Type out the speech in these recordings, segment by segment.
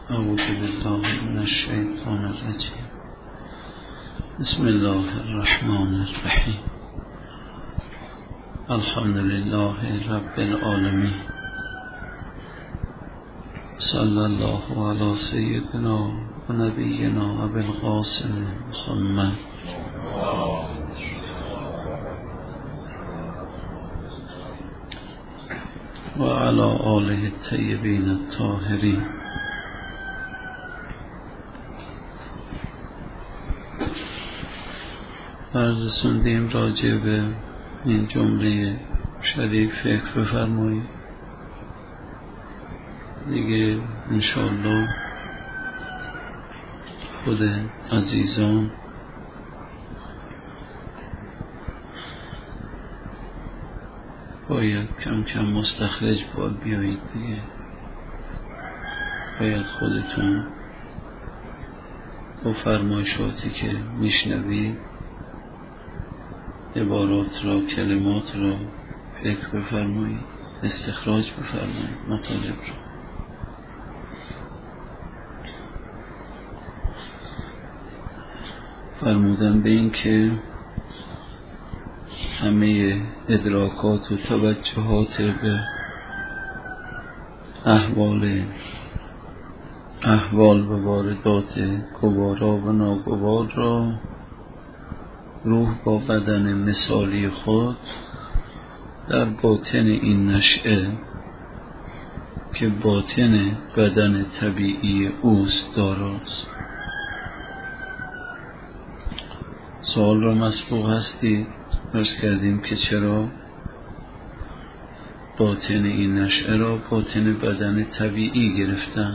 اعوذ بالله من الشیطان الرجیم. بسم الله الرحمن الرحیم. الحمد لله رب العالمین. صلی الله علی سیدنا و نبینا ابی القاسم محمد و علی آله الطیبین الطاهرین. عرض سندیم راجع به این جمله شریف فکر بفرمایید دیگه. انشاءالله خود عزیزان باید کم کم مستخرج باید بیایید دیگه. باید خودتون با فرمایشاتی که میشنوید عبارات را، کلمات را فکر بفرمایید، استخراج بفرمایید، مطالب را. فرمودن به این که همه ادراکات و توجهات به احوال و واردات گوارا و ناگوار را روح با بدن مثالی خود در باطن این نشأه که باطن بدن طبیعی اوست داراست. سوال را مسبوق هستید. عرض کردیم که چرا باطن این نشأه را باطن بدن طبیعی گرفتن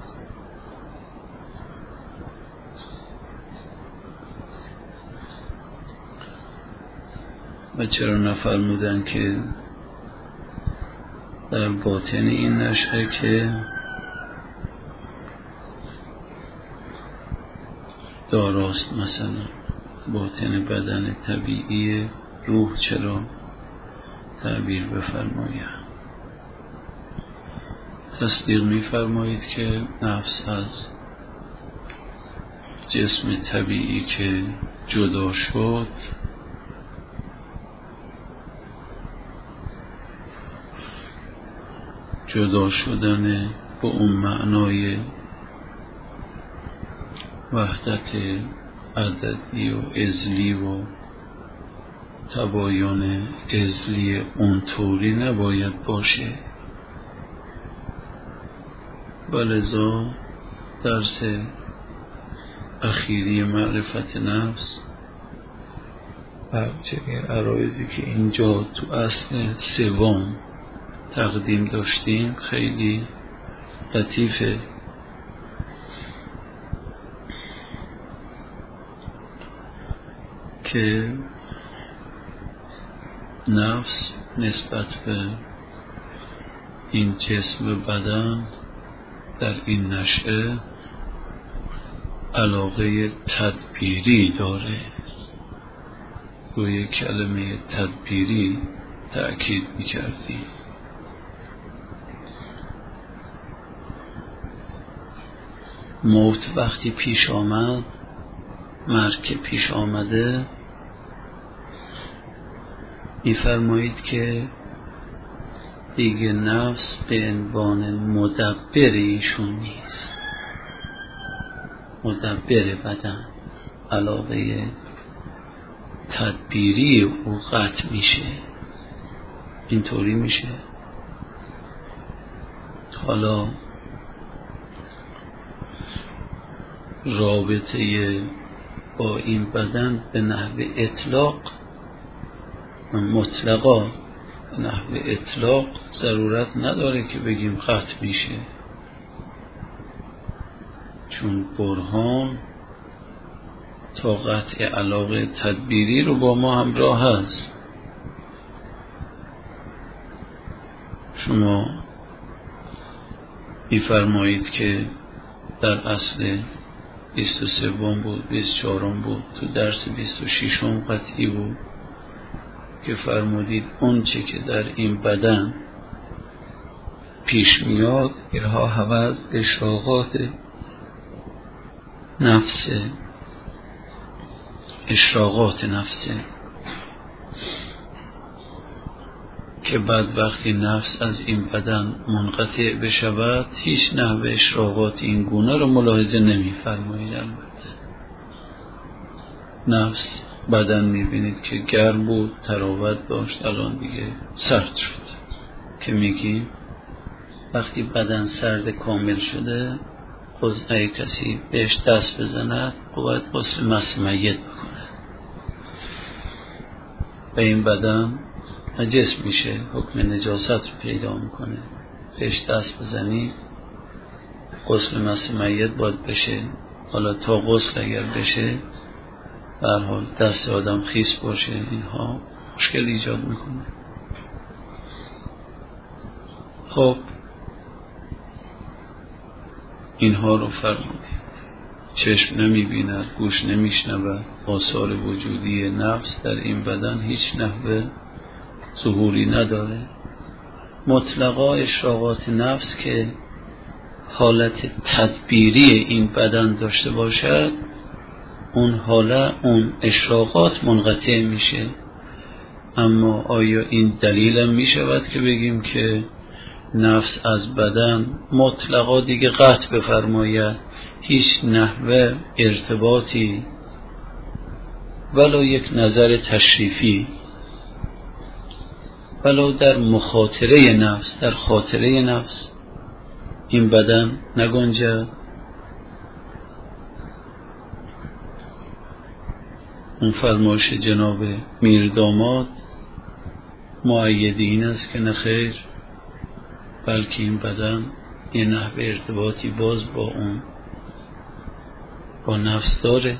و چرا نفرمودن که در باطن این نشأه که داراست، مثلا باطن بدن طبیعی روح، چرا تعبیر بفرماید؟ تصدیق می‌فرمایید که نفس از جسم طبیعی که جدا شد جدا شدن به اون معنای وحدت عددی و ازلی و تباین ازلی اونطوری نباید باشه. ولذا درس اخیری معرفت نفس همچنین عرایزی که اینجا تو اصل سوم تقدیم داشتیم خیلی لطیفه. که نفس نسبت به این جسم و بدن در این نشأه علاقه تدبیری داره. روی کلمه تدبیری تأکید می‌کردیم. موت وقتی پیش آمد، مرگ که پیش آمده، می‌فرمایید که دیگه نفس به عنوان مدبر ایشون نیست. مدبر بدن علاقه تدبیری او قطع میشه. اینطوری میشه. حالا رابطه با این بدن به نحو اطلاق مطلقا به نحو اطلاق ضرورت نداره که بگیم قطع میشه، چون برهان تا قطع علاقه تدبیری رو با ما همراه هست. شما می‌فرمایید که در اصل 23 بود، 24 بود، تو درس 26 قطعی بود که فرمودید اون چه که در این بدن پیش میاد اینها همه از اشراقات نفسه که بعد وقتی نفس از این بدن منقطع بشود هیچ نحو اشراقات این گونه رو ملاحظه نمی فرمایید. البته نفس بدن میبینید که گرم بود، تراوت داشت، الان دیگه سرد شد، که میگیم وقتی بدن سرد کامل شده اگه کسی بهش دست بزند باید غسل مس میت بکنه و این بدن نجس میشه، حکم نجاست رو پیدا میکنه. بهش دست بزنی غسل مس میت باید بشه. حالا تا غسل اگر بشه به هر حال دست آدم خیس باشه، اینها مشکل ایجاد میکنه. خب اینها رو فرمودید. چشم نمیبیند، گوش نمیشنود، آثار وجودی نفس در این بدن هیچ نحوه ظهوری نداره. مطلقا اشراقات نفس که حالت تدبیری این بدن داشته باشد، اون اشراقات منقطع میشه. اما آیا این دلیل می شود که بگیم که نفس از بدن مطلقا دیگه قطع بفرماید، هیچ نحوه ارتباطی ولو یک نظر تشریفی ولو در مخاطره نفس، در خاطره نفس این بدن نگنجد؟ اون فرمایش جناب میرداماد مؤید این است که نخیر، بلکه این بدن یه نحوه ارتباطی باز با نفس داره.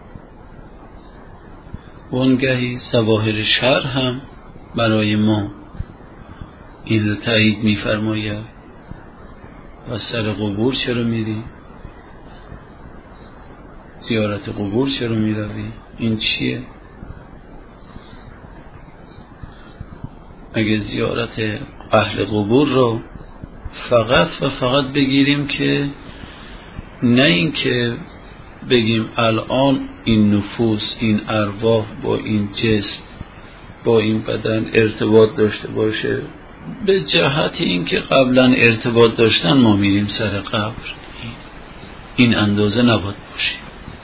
وانگهی ظواهر شرع هم برای ما این رو تایید می‌فرماید. و سر قبور چرا میری؟ زیارت قبور چرا میروی؟ این چیه؟ اگه زیارت اهل قبور رو فقط و فقط بگیریم که نه این که بگیم الان این نفوس، این ارواح با این جسم، با این بدن ارتباط داشته باشه، به جهت این که قبلا ارتباط داشتن ما میریم سر قبر، این اندازه نباید باشه.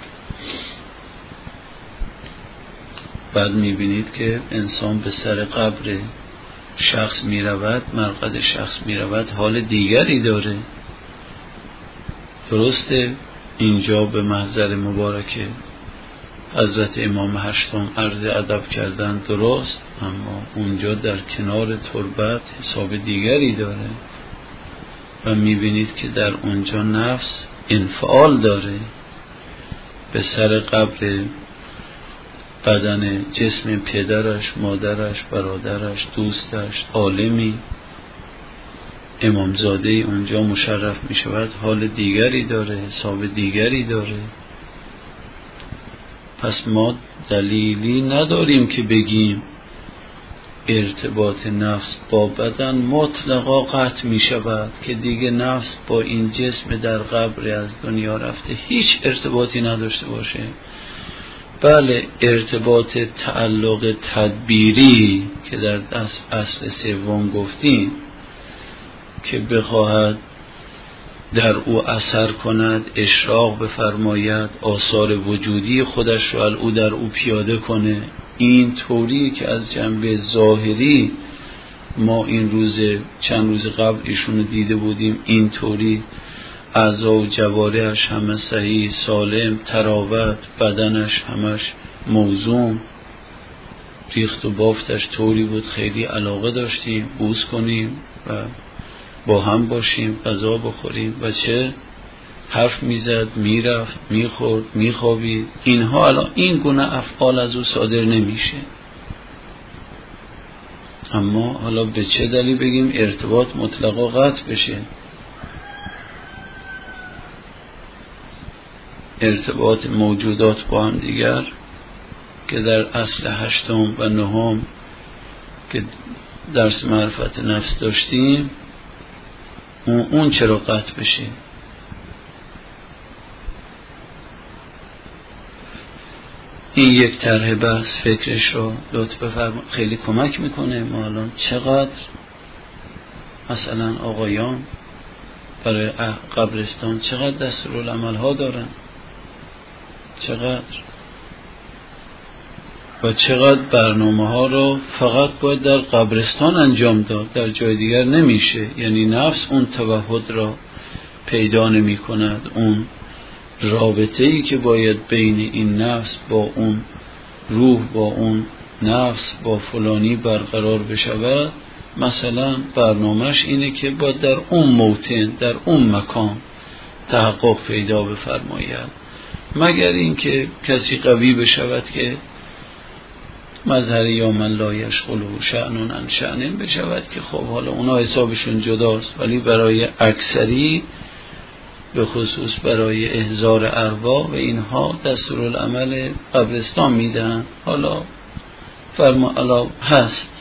بعد میبینید که انسان به سر قبر شخص میرود، مرقد شخص میرود، حال دیگری داره. درسته اینجا به محضر مبارک حضرت امام هشتم عرض ادب کردن، درست، اما اونجا در کنار تربت حساب دیگری داره و میبینید که در اونجا نفس انفعال داره. به سر قبر بدن جسم پدرش، مادرش، برادرش، دوستش، عالمی، امامزاده اونجا مشرف می شود، حال دیگری داره، حساب دیگری داره. پس ما دلیلی نداریم که بگیم ارتباط نفس با بدن مطلقا قطع می شود، که دیگه نفس با این جسم در قبر از دنیا رفته هیچ ارتباطی نداشته باشه. بله، ارتباط تعلق تدبیری که در اصل سوم گفتیم که بخواهد در او اثر کند، اشراق بفرماید، آثار وجودی خودش رو او در او پیاده کنه، این طوری که از جنبه ظاهری ما این چند روز قبل ایشونو دیده بودیم، این طوری اعضا و جوارحش همه صحیح سالم، تراوت، بدنش همش موزون، ریخت و بافتش طوری بود خیلی علاقه داشتیم بوس کنیم و با هم باشیم، غذا بخوریم و چه حرف میزد، میرفت، میخورد، میخوابید. اینها الان این گونه افعال از او صادر نمیشه. اما حالا به چه دلیل بگیم ارتباط مطلقا قطع بشه؟ ارتباط موجودات با هم دیگر که در اصل هشتم و نهم که درس معرفت نفس داشتیم، اون چرا قطع بشه؟ این یک طرح بحث، فکرش رو لطف بفرمایید، خیلی کمک میکنه. ما الان چقدر مثلا آقایان برای قبرستان چقدر دستورالعمل ها دارن، چقدر و چقدر برنامه ها رو فقط باید در قبرستان انجام داد، در جای دیگر نمیشه. یعنی نفس اون توحد را پیدا نمی کند، اون رابطه ای که باید بین این نفس با اون روح، با اون نفس، با فلانی برقرار بشود. مثلا برنامهش اینه که باید در اون موطن، در اون مکان تحقق پیدا بفرماید، مگر اینکه کسی قوی بشود که مظهر یا من لا یشغله شأن عن شأن بشود، که خب حالا اونا حسابشون جداست. ولی برای اکثری، به خصوص برای احضار ارواح و اینها، دستورالعمل قبرستان میدن. حالا هست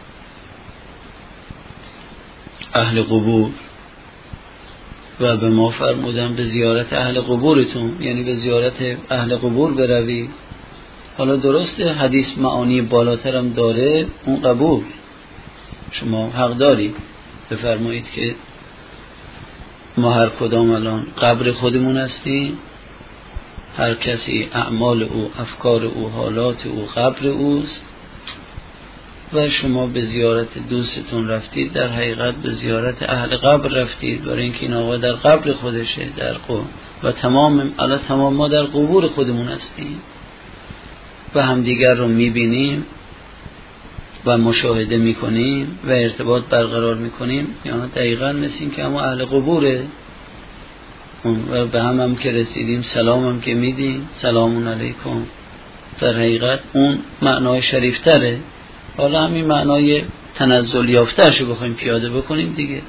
اهل قبور و به ما فرمودن به زیارت اهل قبورتون، یعنی به زیارت اهل قبور بروی. حالا درسته حدیث معانی بالاترم داره، اون قبول شما حق داری بفرمایید که ما هر کدام الان قبر خودمون هستیم، هر کسی اعمال او، افکار او، حالات او قبر اوست و شما به زیارت دوستتون رفتید، در حقیقت به زیارت اهل قبر رفتید، برای اینکه این آقا در قبر خودشه، در قبر و تمام ما در قبور خودمون هستیم و همدیگر رو میبینیم و مشاهده میکنیم و ارتباط برقرار میکنیم. یعنی دقیقاً مثل این که اما اهل قبوره و به هم که رسیدیم سلام هم که میدیم، سلامون علیکم. در حقیقت اون معنای شریفتره. حالا همین معنای تنزل یافته‌شو بخوایم پیاده بکنیم دیگه.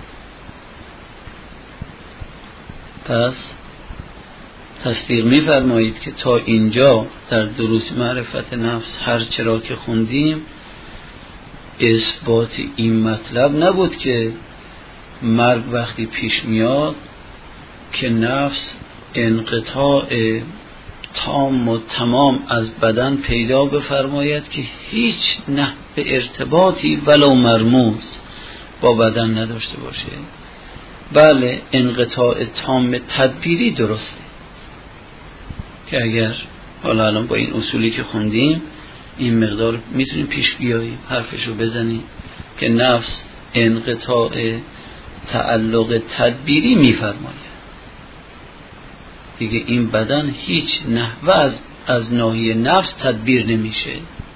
پس تصدیق می‌فرمایید که تا اینجا در دروس معرفت نفس هر چرا که خوندیم، اثبات این مطلب نبود که مرگ وقتی پیش میاد که نفس انقطاع تام و تمام از بدن پیدا بفرماید که هیچ نحو ارتباطی ولو مرموز با بدن نداشته باشه. بله، انقطاع تام تدبیری درسته که اگر حالا الان با این اصولی که خوندیم این مقدار میتونیم پیش بیاییم، حرفشو بزنیم که نفس انقطاع تعلق تدبیری میفرماید دیگه، این بدن هیچ نحوه از ناحیه نفس تدبیر نمیشه.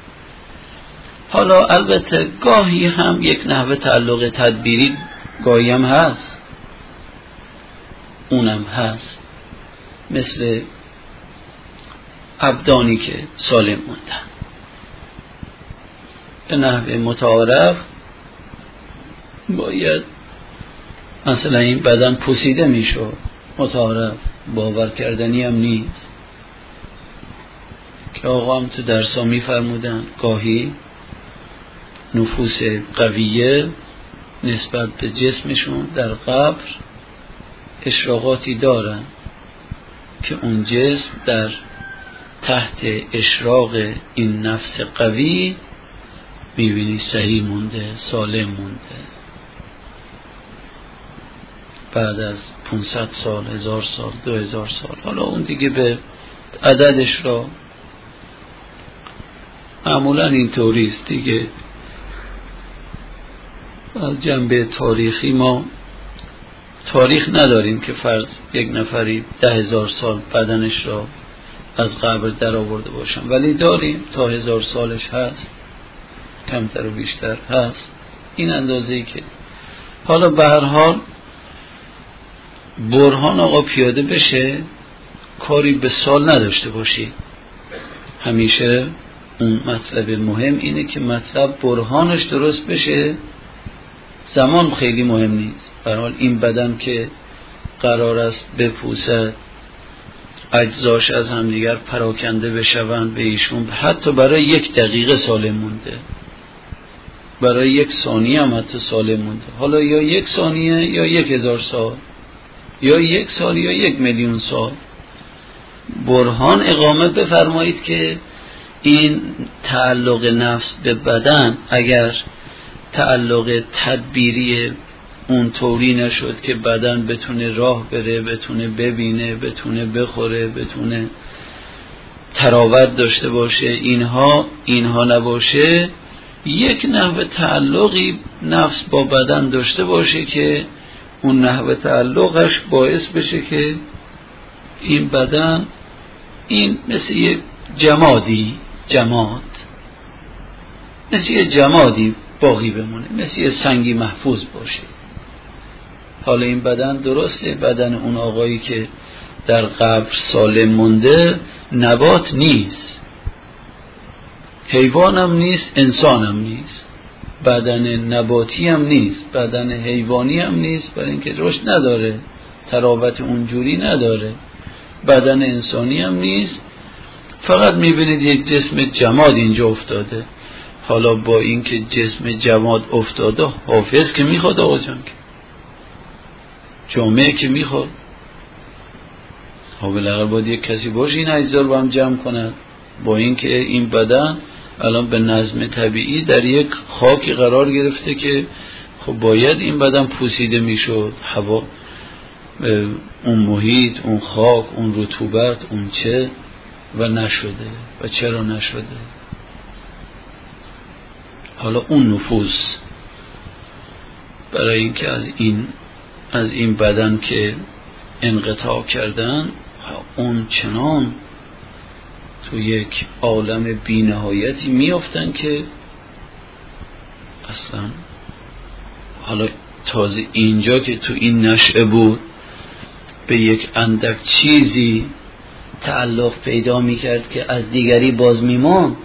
حالا البته گاهی هم یک نحوه تعلق تدبیری گاهی هم هست، اونم هست، مثل ابدانی که سالم موندن به نحو متعارف باید مثلا این بدن پوسیده میشد، متعارف باور کردنی هم نیست که آقا هم تو درسا میفرمودن گاهی نفوس قویه نسبت به جسمشون در قبر اشراقاتی دارن که اون جسم در تحت اشراق این نفس قوی میبینی صحیح مونده، سالم مونده. بعد از 500 سال، 1000 سال، 2000 سال، حالا اون دیگه به عددش را معمولا این طوریست دیگه. از جنبه تاریخی ما تاریخ نداریم که فرض یک نفری 10,000 سال بدنش را از قبر در آورده باشن، ولی داریم تا 1000 سالش هست، کمتر و بیشتر هست، این اندازه‌ای که حالا به هر حال برهان آقا پیاده بشه، کاری به سال نداشته باشی. همیشه اون مطلب مهم اینه که مطلب برهانش درست بشه، زمان خیلی مهم نیست. به هر حال این بدن که قرار است بپوسد، اجزاش از همدیگر پراکنده بشوند به ایشون، حتی برای 1 دقیقه سالم مونده، برای 1 ثانیه هم حتی سالم مونده. حالا یا 1 ثانیه یا 1000 سال یا 1 سال یا 1,000,000 سال. برهان اقامه بفرمایید که این تعلق نفس به بدن اگر تعلق تدبیری اون طوری نشد که بدن بتونه راه بره، بتونه ببینه، بتونه بخوره، بتونه تراوت داشته باشه، اینها نباشه، یک نحو تعلقی نفس با بدن داشته باشه که اون نحو تعلقش باعث بشه که این بدن این مثل یه مثل یه جمادی باقی بمونه، مثل یه سنگی محفوظ باشه. حالا این بدن درسته، بدن اون آقایی که در قبر سالم مونده نبات نیست، حیوانم نیست، انسانم نیست، بدن نباتی هم نیست، بدن حیوانی هم نیست، برای اینکه رشد نداره، تراوت اونجوری نداره، بدن انسانی هم نیست، فقط میبینید یک جسم جماد اینجا افتاده. حالا با اینکه جسم جماد افتاده، حافظ که میخواد آقا جان، که جامعه که میخواد، بالاخره باید یک کسی باشه این اجزا رو هم جمع کنه. با اینکه این بدن الان به نظم طبیعی در یک خاکی قرار گرفته که خب باید این بدن پوسیده میشد، هوا، اون محیط، اون خاک، اون رطوبت، اون چه، و نشده. و چرا نشده؟ حالا اون نفوذ برای اینکه از این بدن که انقطاع کردن، اون چنان تو یک عالم بی‌نهایتی میافتن که اصلا حالا تازه اینجا که تو این نشأه بود به یک اندک چیزی تعلق پیدا میکرد که از دیگری باز میمان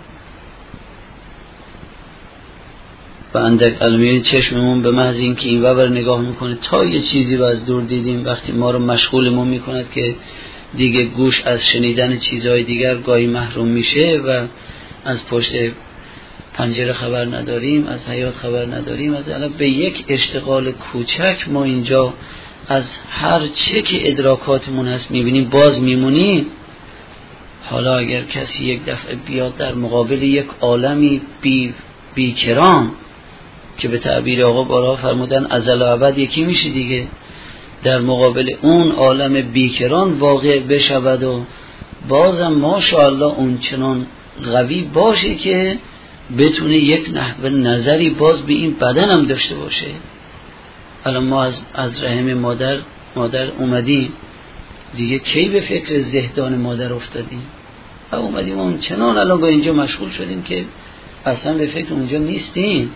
و اندک علمیه چشممون به محض این که این وبر نگاه میکنه تا یه چیزی رو از دور دیدیم، وقتی ما رو مشغولمون میکند که دیگه گوش از شنیدن چیزهای دیگر گاهی محروم میشه و از پشت پنجره خبر نداریم، از حیات خبر نداریم، از الان به یک اشتغال کوچک ما اینجا از هر چه که ادراکاتمون هست میبینیم باز میمونیم. حالا اگر کسی یک دفعه بیاد در مقابل یک عالمی بیکران که به تعبیر آقا بارها فرمودن ازل و ابد یکی میشه دیگه، در مقابل اون عالم بیکران واقع بشود و بازم ماشاءالله اون چنان قوی باشه که بتونه یک نحو نظری باز به این بدن هم داشته باشه. الان ما از رحم مادر اومدیم دیگه، کی به فکر زهدان مادر افتادیم و اومدیم اون چنان الان با اینجا مشغول شدیم که اصلا به فکر اونجا نیستیم.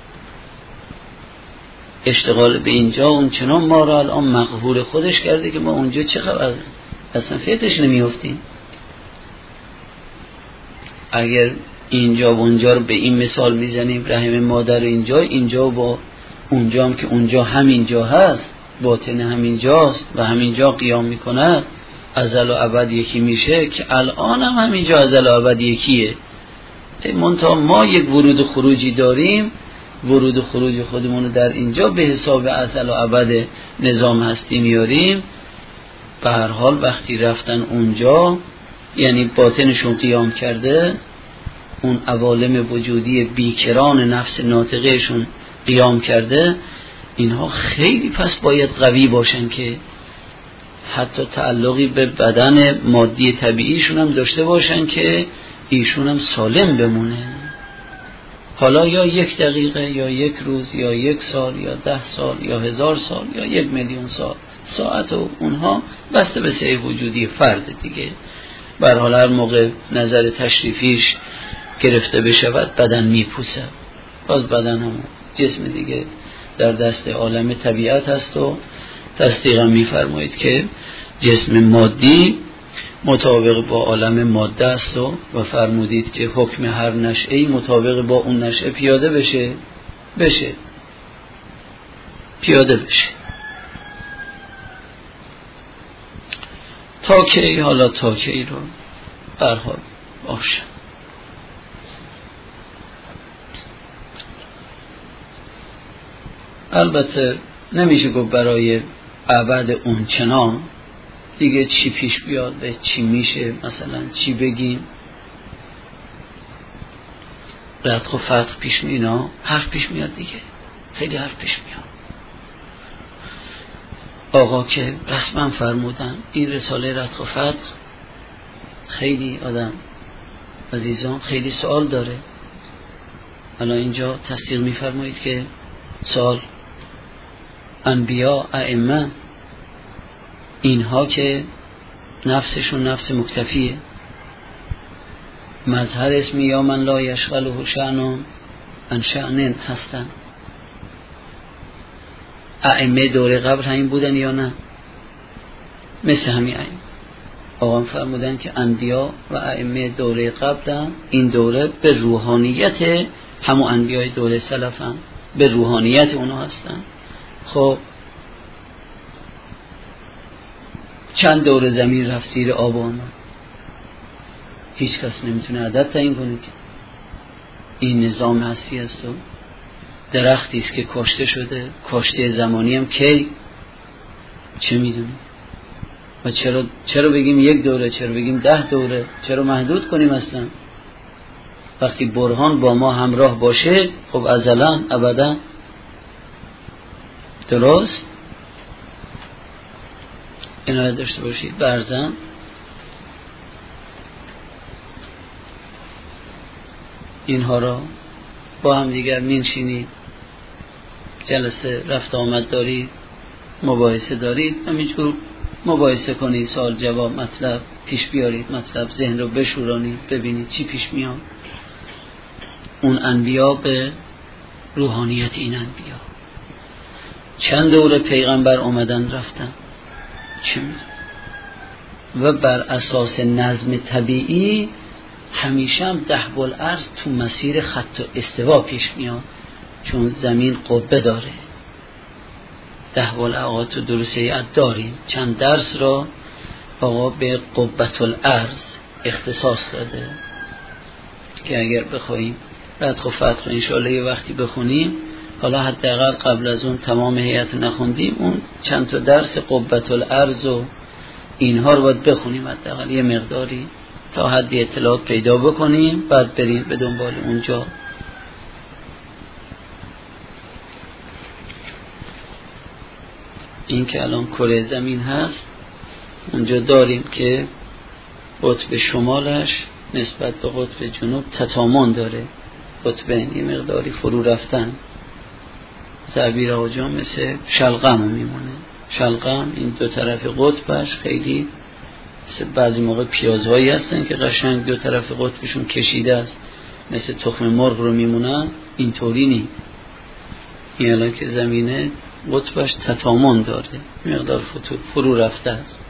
اشتغال به اینجا اون چنان ما را الان مقهور خودش کرده که ما اونجا چه خبر اصلا فکرش نمیافتیم. اگر اینجا و اونجا رو به این مثال میزنیم، رحم مادر اینجا با اونجا هم که اونجا همینجا هست، باطن همینجاست و همینجا قیام میکند، ازل و ابد یکی میشه که الان هم همینجا ازل و ابد یکیه. منتها ما یک ورود و خروجی داریم، ورود و خروج خودمون رو در اینجا به حساب ازل و ابد نظام هستی میاریم. به هر حال وقتی رفتن اونجا یعنی باطنشون قیام کرده، اون عوالم وجودی بیکران نفس ناطقهشون قیام کرده، اینها خیلی پس باید قوی باشن که حتی تعلقی به بدن مادی طبیعیشون هم داشته باشن که ایشون هم سالم بمونه. حالا یا 1 دقیقه یا 1 روز یا 1 سال یا 10 سال یا 1000 سال یا 1,000,000 سال، ساعت و اونها بسته به سعی وجودی فرد دیگه. به هر حال هر موقع نظر تشریفیش گرفته بشود بدن میپوسه، باز بدن هم جسم دیگه در دست عالم طبیعت هست و تصدیق هم میفرمایید که جسم مادی مطابق با عالم ماده است و فرمودید که حکم هر نشأه‌ای مطابق با اون نشأه پیاده بشه. تا کی؟ حالا تا کی رو برحال باشه. البته نمیشه گفت برای ابد اون چنان دیگه چی پیش بیاد و چی میشه، مثلا چی بگیم، ردخ و فتح پیش اینا حرف پیش میاد دیگه، خیلی حرف پیش میاد. آقا که رسما فرمودن این رساله ردخ و فتح خیلی آدم عزیزان خیلی سوال داره. حالا اینجا تصدیق میفرمایید که سوال انبیا ائمه اینها که نفسشون نفس مکتفیه، مظهر اسمی یا من لا یشغله شأن عن شأن هستن. ائمه دوره قبل همین بودن یا نه؟ مثل همین ائمه آقا فرمودن که انبیا و ائمه دوره قبل این دوره به روحانیت همون انبیای دوره سلفن، به روحانیت اونا هستن. خب چند دوره زمین رفت زیر آب و آمد، هیچ کس نمیتونه عدد تعیین کنه که این نظام هستی است. و درختی است که کاشته شده، کاشته زمانی هم کی چه میدونی؟ و چرا بگیم یک دوره، چرا بگیم 10 دوره، چرا محدود کنیم اصلا؟ وقتی برهان با ما همراه باشه خب ازلا ابدا درست. اینو داشته باشید. برزن اینها را با هم دیگر می‌نشینید، جلسه رفت آمد دارید، مباحثه دارید، همینجور مباحثه کنید، سوال جواب مطلب پیش بیارید، مطلب ذهن رو بشورانید، ببینید چی پیش میاد. اون انبیا به روحانیت این انبیا چند دوره پیغمبر اومدن رفتن، چه میدونم، و بر اساس نظم طبیعی همیشه هم دهب الارض تو مسیر خط استوا پیش میاد، چون زمین قبه داره. دهب الارض تو دروس هیئت داریم، چند درس را آقا به قبة الارض اختصاص داده که اگر بخوایم ردخ و فتح رو انشاءالله یه وقتی بخونیم، حالا حداقل قبل از اون تمام هیئت نخوندیم، اون چند تا درس قبة الارض و اینها رو باید بخونیم حداقل یه مقداری تا حدی اطلاعات پیدا بکنیم، بعد بریم به دنبال اونجا. این که الان کره زمین هست، اونجا داریم که قطب شمالش نسبت به قطب جنوب تتامان داره، قطبین یه مقداری فرو رفتن. تعبیر آجام مثل شلغم میمونه. شلغم این دو طرف قطبش خیلی مثل بعضی موقع پیازهایی هستن که قشنگ دو طرف قطبشون کشیده است، مثل تخم مرغ رو میمونن، اینطوری نی. این الان که زمینه قطبش تتامان داره، مقدار فرو رفته است.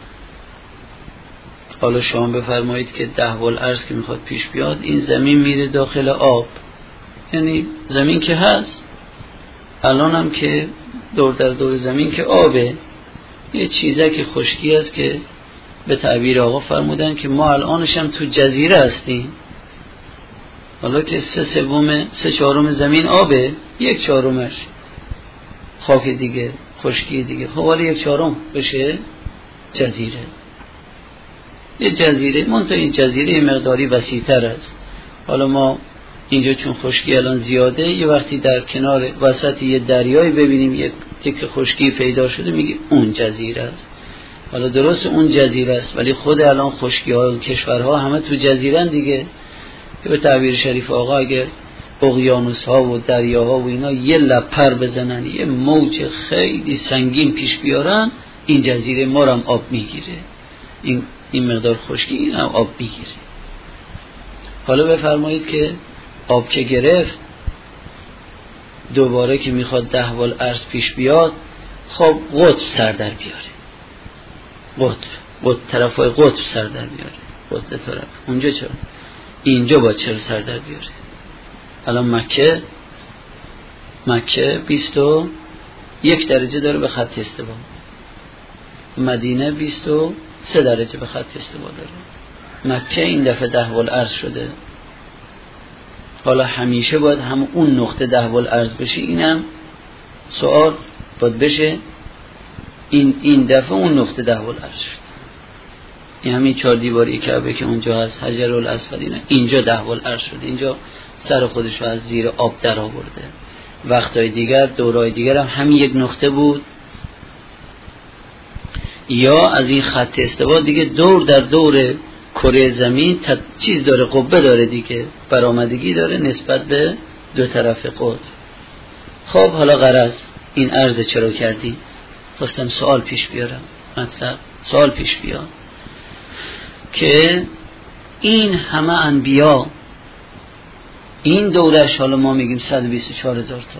حالا شما بفرمایید که دهب الارض که میخواد پیش بیاد، این زمین میره داخل آب، یعنی زمین که هست الان هم که دور در دور زمین که آبه، یه چیزه که خشکی است که به تعبیر آقا فرمودن که ما الانش هم تو جزیره هستیم. حالا که 3/4 زمین آبه، 1/4 خاک دیگه، خشکی دیگه، خب حالا 1/4 بشه جزیره. یه جزیره، منتها این جزیره یه مقداری وسیع‌تر است. حالا ما اینجا چون خشکی الان زیاده، یه وقتی در کنار وسط یه دریایی ببینیم یک تکه خشکی پیدا شده، میگه اون جزیره است. حالا درست اون جزیره است، ولی خود الان خشکی‌ها و کشورها همه تو جزیره‌ن دیگه، که به تعبیر شریف آقا اگر اقیانوس‌ها و دریاها و اینا یه لپر بزنن، یه موج خیلی سنگین پیش بیارن، این جزیره ما رو هم آب میگیره، این مقدار خشکی این هم آب میگیره. حالا بفرمایید که آب که گرفت، دوباره که میخواد دهب الارض پیش بیاد، خب قطب سر در بیاره، قطب طرفای قطب سر در بیاره، قطب طرف اونجا چرا؟ اینجا با چرا سر در بیاره؟ الان مکه 21 درجه داره به خط استوا، مدینه 23 درجه به خط استوا داره. مکه این دفعه دهب الارض شده. حالا همیشه باید هم اون نقطه دهب الارض بشه، اینم سوال باید بشه این دفعه اون نقطه دهو العرش شد. این همین 4 دیواری کعبه که اونجا هست، حجر الاسود، اینجا دهو العرش شد، اینجا سر خودش رو از زیر آب در آورده. وقتهای دیگر دورهای دیگر هم همین یک نقطه بود. یا از این خط استوا دیگه دور در دور کره زمین چیز داره، قبه داره دیگه، برآمدگی داره نسبت به دو طرف قطب. خب حالا غرض این عرض چرا کردی؟ خواستم سوال پیش بیارم، مطلب سوال پیش بیار که این همه انبیا این دورش، حالا ما میگیم 124,000 تا،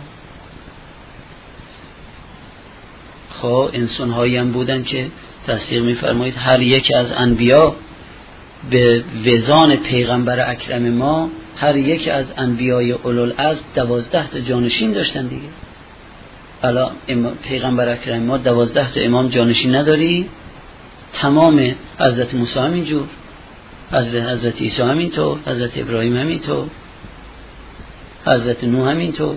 خب انسان هایی هم بودن که تصدیق میفرمایید هر یک از انبیا به وزان پیغمبر اکرم ما، هر یک از انبیای اولوالعزم 12 تا جانشین داشتن دیگه. حالا پیغمبر اکرم ما 12 تا امام جانشین نداری؟ تمام حضرت موسی همینجور، حضرت عیسی همینطور، حضرت ابراهیم همینطور، حضرت نوح همینطور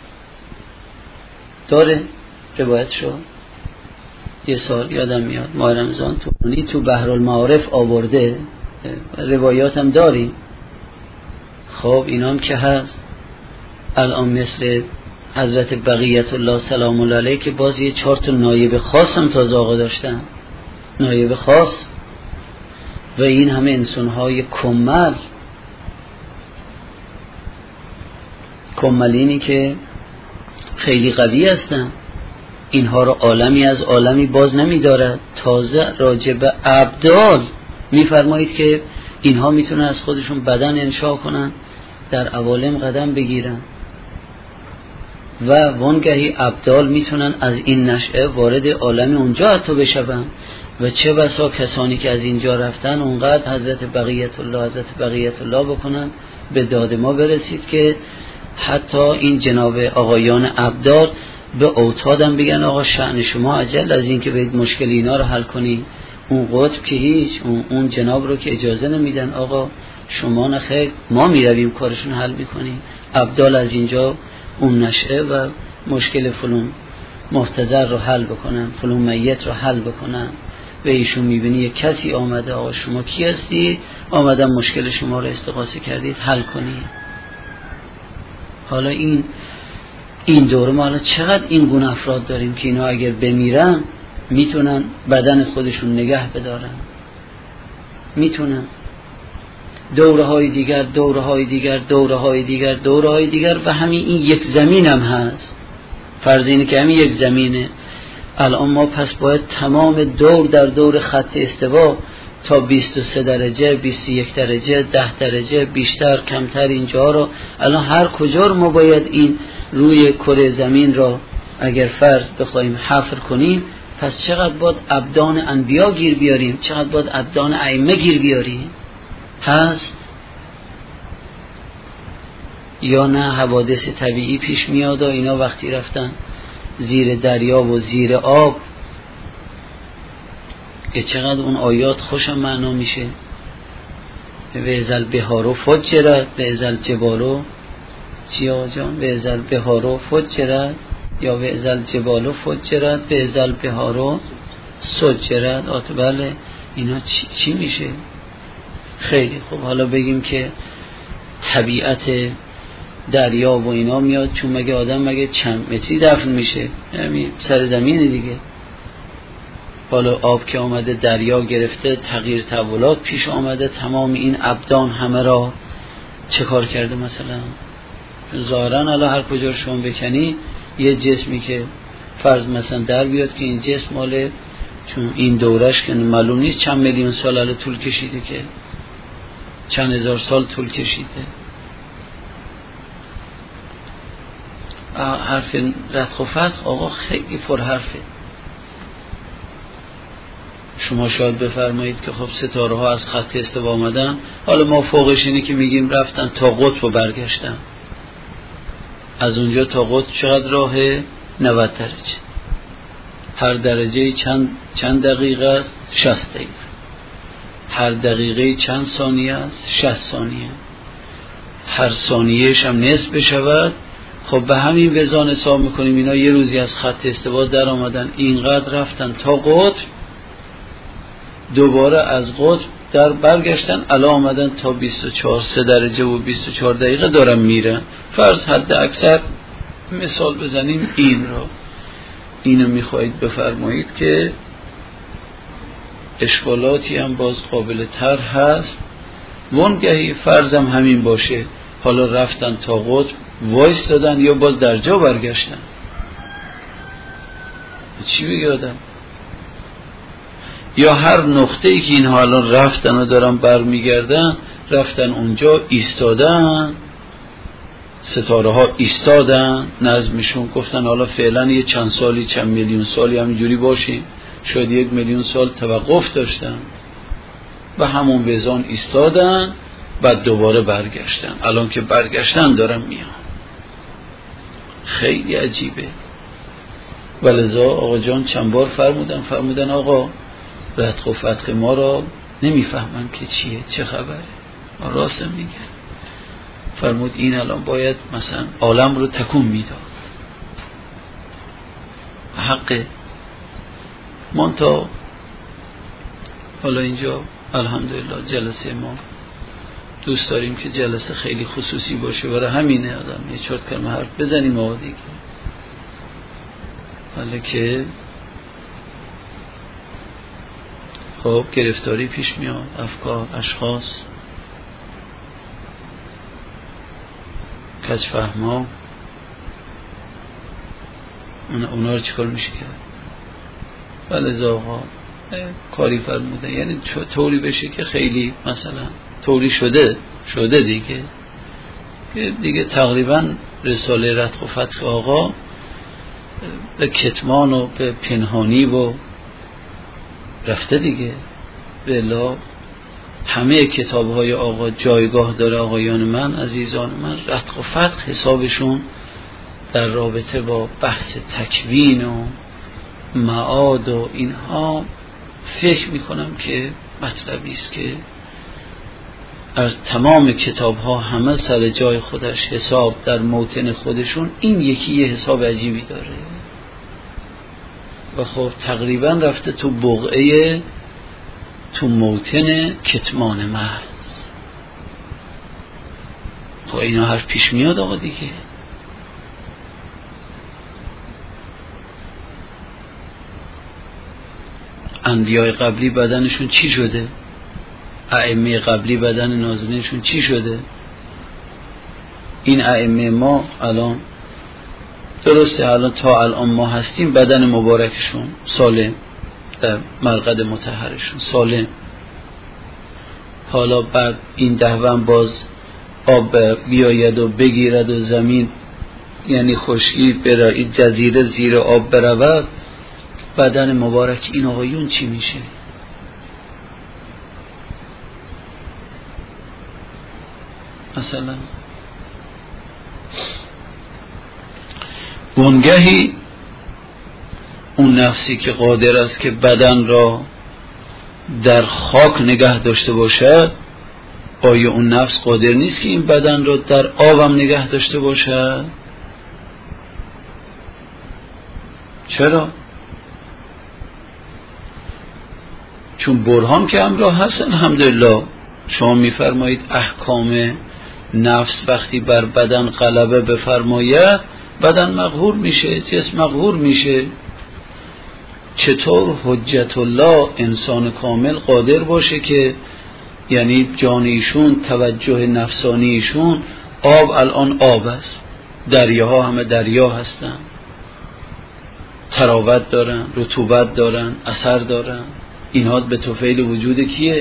داره روایت شو. یه سال یادم میاد ماه رمضان تو بحرالمعارف آورده، روایات هم داریم. خب اینا هم که هست. الان مثل حضرت بقیت الله سلام الله علیه که باز یه 4 تا نایب خاص هم تازه آقا داشتن، نایب خاص. و این همه انسان‌های کمالینی که خیلی قوی هستن، اینها رو عالمی از عالمی باز نمی دارد. تازه راجب ابدال میفرمایید که اینها میتونن از خودشون بدن انشاء کنن، در عوالم قدم بگیرن و وانگهی ابدال میتونن از این نشأه وارد عالم اونجا حتی بشون. و چه بسا کسانی که از اینجا رفتن اونقدر حضرت بقیت الله بکنن به داد ما برسید که حتی این جناب آقایان ابدال به اوتادم بگن آقا شأن شما عجل از این که باید مشکل اینا رو حل کنی. اون قطب که هیچ، اون جناب رو که اجازه نمیدن آقا شما نخیر، ما میرویم کارشون حل میکنیم. ابدال از اینجا اون نشأه و مشکل فلون محتضر رو حل بکنن، فلون میت رو حل بکنن. و ایشون میبینی یک کسی آمده، آقا شما کی هستی؟ آمدن مشکل شما رو استغاثه کردید حل کنید. حالا این دوره ما حالا چقدر این گونه افراد داریم که اینا اگر بمیرن میتونن بدن خودشون نگه بدارن، میتونن دوره های دیگر و همین این یک زمین هم هست. فرض اینه که همین یک زمینه. الان ما پس باید تمام دور در دور خط استوا تا 23 درجه 21 درجه 10 درجه بیشتر کمتر اینجا رو الان هر کجا رو ما باید این روی کره زمین را اگر فرض بخوایم حفر کنیم، پس چقدر باید ابدان انبیا گیر بیاریم، چقدر باید ابدان ائمه گیر بیاریم. هست یا نه حوادث طبیعی پیش میاد و اینا وقتی رفتن زیر دریا و زیر آب که چقدر اون آیات خوشم معنا میشه. و ازل بهارو فجرت و ازل جبالو چی آقا جان؟ و ازل بهارو فجرت یا و ازل جبالو فجرت و ازل بهارو سجرت. بله اینا چی میشه؟ خیلی خوب. حالا بگیم که طبیعت دریا و اینا میاد، چون مگه آدم مگه چند متری دفن میشه؟ یعنی سر زمین دیگه. حالا آب که آمده دریا گرفته، تغییر تحولات پیش آمده، تمام این ابدان همه را چه کار کرده؟ مثلا ظاهرا حالا هر کجا شما بکنی یه جسمی که فرض مثلا در بیاد که این جسم ماله، چون این دورش که معلوم نیست چند میلیون سال حالا طول کشیده، که چند هزار سال طول کشیده. حرف رتق و فتق آقا خیلی پر حرفه. شما شاید بفرمایید که خب ستاره ها از خط استوا آمدن، حالا ما فوقش اینه که میگیم رفتن تا قطب و برگشتن. از اونجا تا قطب چقدر راهه؟ 90 درجه. هر درجه چند دقیقه است؟ 60 دقیقه. هر دقیقه چند ثانیه است؟ 60 ثانیه. هر ثانیهش هم نصف بشود خب به همین وزان حساب میکنیم اینا یه روزی از خط استوا در آمدن، اینقدر رفتن تا قطب، دوباره از قطب در برگشتن، الان آمدن تا 24 3 درجه و 24 دقیقه دارن میرن. فرض حد اکثر مثال بزنیم این رو، اینو میخواهید بفرمایید که اشکالاتی هم باز قابل تر هست. وانگهی فرضم همین باشه، حالا رفتن تا قطب وایس دادن یا باز در جا برگشتن، چی بگه آدم؟ یا هر نقطه‌ای که اینها الان رفتن و دارن برمیگردن، رفتن اونجا ایستادن، ستاره ها ایستادن، نظمشون گفتن حالا فعلا یه چند سالی چند میلیون سالی همینجوری باشیم، شاید 1 میلیون سال توقف داشتن، و همون وزان ایستادن، بعد دوباره برگشتن. الان که برگشتن دارن میان. خیلی عجیبه. ولذا آقا جان چند بار فرمودن آقا رتق و فتق ما را نمیفهمن که چیه، چه خبره. راست میگن. فرمود این الان باید مثلا عالم رو تکون میداد. حقه. منتها حالا اینجا الحمدلله جلسه ما دوست داریم که جلسه خیلی خصوصی باشه، برای همینه آدم یه چرت کلمه حرف بزنیم آقا دیگه. حالا که خب گرفتاری پیش میاد، افکار، اشخاص، کج فهما، اونا رو چیکار میشه کرد؟ ولذا آقا کاری فرموده، یعنی طوری بشه که خیلی مثلا طوری شده دیگه، که دیگه تقریبا رساله رتق و فتق آقا به کتمان و به پنهانی و رفته دیگه. بلا همه کتاب‌های آقا جایگاه داره. آقایان من، عزیزان من، رتق و فتق حسابشون در رابطه با بحث تکوین و معاد و اینها فکر میکنم که مطلبی است که از تمام کتاب‌ها همه سر جای خودش، حساب در موطن خودشون، این یکی یه حساب عجیبی داره و خب تقریبا رفته تو بقعه، تو موطن کتمان محض. خب اینا هر پیش میاد آقا دیگه. انبیاء قبلی بدنشون چی شده؟ ائمه قبلی بدن نازنینشون چی شده؟ این ائمه ما الان درسته، الان تا الان ما هستیم، بدن مبارکشون سالم، در مرقد مطهرشون سالم. حالا بعد این دهوان باز آب بیاید و بگیرد و زمین یعنی خشکی برای جزیره زیر آب برود، بدن مبارک این آقایون چی میشه؟ مثلا گنگهی اون نفسی که قادر است که بدن را در خاک نگه داشته باشد، آیا اون نفس قادر نیست که این بدن را در آبم نگه داشته باشد؟ چرا؟ چون برهان که همراه هست. الحمدلله شما میفرمایید احکام نفس وقتی بر بدن غلبه بفرماید، بدن مقهور میشه، جسم مقهور میشه. چطور حجت الله انسان کامل قادر باشه که یعنی جانیشون، توجه نفسانیشون، آب الان آب است، دریاها همه دریا هستن، تراوت دارن، رطوبت دارن، اثر دارن، اینها به طفیل وجود کیه؟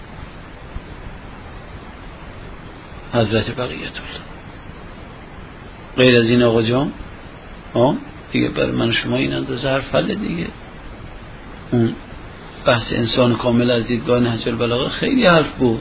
حضرت بقیت الله. غیر از این آقا جان دیگه برای من و شما این اندازه حرف حله دیگه. اون بحث انسان کامل از دیدگاه نهج البلاغه خیلی حرف بود.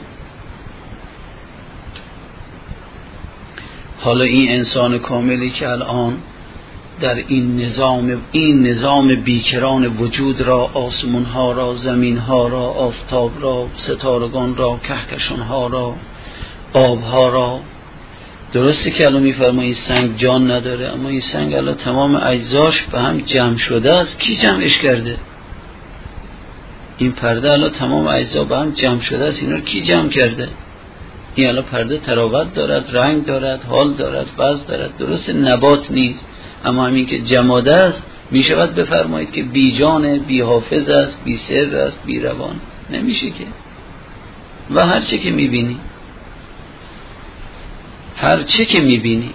حالا این انسان کاملی که الان در این نظام بیکران وجود را، آسمون ها را، زمین ها را، آفتاب را، ستارگان را، کهکشان ها را، آب ها را، درسته که الان میفرمایید سنگ جان نداره، اما این سنگ الان تمام اجزاش به هم جمع شده است. کی جمعش کرده؟ این پرده الان تمام اجزا به هم جمع شده است، اینا رو کی جمع کرده؟ این الان پرده تراوت دارد، رنگ دارد، حال دارد، وزن دارد. درسته نبات نیست، اما همین که جماد است میشود بفرمایید که بی جانه، بی حافظ است، بی سر است، بی روان. نمیشه که. و هر چه که میبینی، هر چه که میبینی،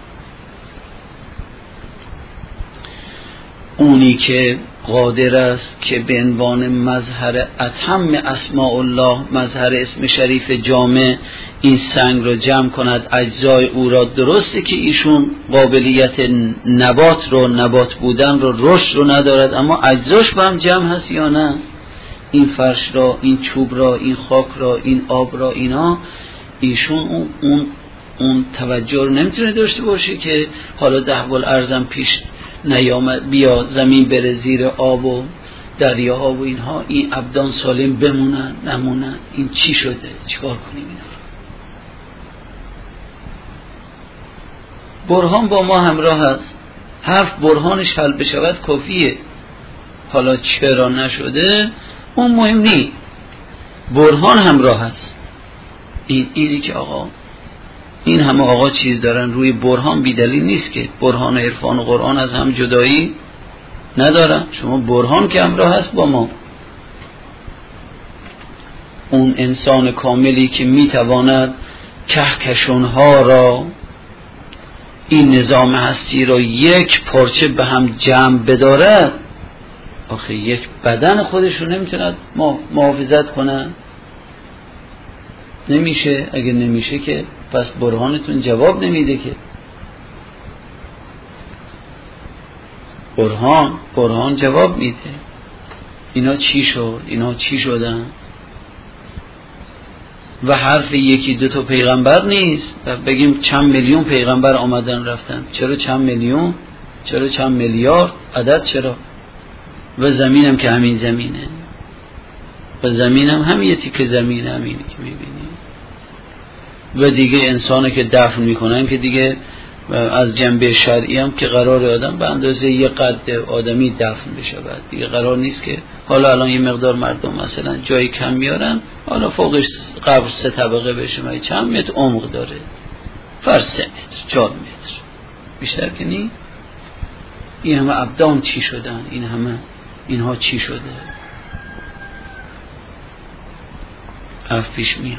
اونی که قادر است که به عنوان مظهر اتم اسماء الله، مظهر اسم شریف جامع، این سنگ رو جمع کند، اجزای او را. درسته که ایشون قابلیت نبات بودن رو، رشد رو ندارد، اما اجزاش با هم جمع هست یا نه؟ این فرش را، این چوب را، این خاک را، این آب را، اینا ایشون اون توجه رو نمیتونه داشته باشه که حالا دهوال ارزم پیش نیامد، بیا زمین بره زیر آب و دریاها و اینها، این ابدان سالم بمونن نمونن. این چی شده؟ چیکار کنیم اینا؟ برهان با ما همراه هست، حرف برهانش حل بشود کافیه. حالا چرا نشده اون مهم نیست، برهان همراه هست. اینی که آقا این همه آقا چیز دارن، روی برهان بیدلیل نیست که برهان و عرفان و قرآن از هم جدایی ندارن. شما برهان که همراه هست با ما، اون انسان کاملی که میتواند کهکشانها را، این نظام هستی را یک پارچه به هم جمع بدارد. آخه یک بدن خودش رو نمیتوند محافظت کنه؟ نمیشه. اگه نمیشه که پس برهانتون جواب نمیده که. برهان جواب میده. اینا چی شد؟ اینا چی شدن؟ و حرف یکی دو تا پیغمبر نیست و بگیم چند میلیون پیغمبر آمدن رفتن. چرا چند میلیون؟ چرا چند میلیارد؟ عدد چرا؟ و زمینم که همین زمینه، و زمینم همین تیکه زمینه، همینی که میبینی. و دیگه انسانه که دفن میکنن که دیگه از جنبه شرعی هم که قرار آدم به اندازه یه قد آدمی دفن بشه، بعد دیگه قرار نیست که حالا الان یه مقدار مردم مثلا جایی کم میارن، حالا فوقش قبر 3 طبقه بشه، چند متر عمق داره؟ فرض 3 متر 4 متر، بیشتر که نی. این همه ابدان چی شدن؟ اینها چی شده؟ حرف پیش میاد.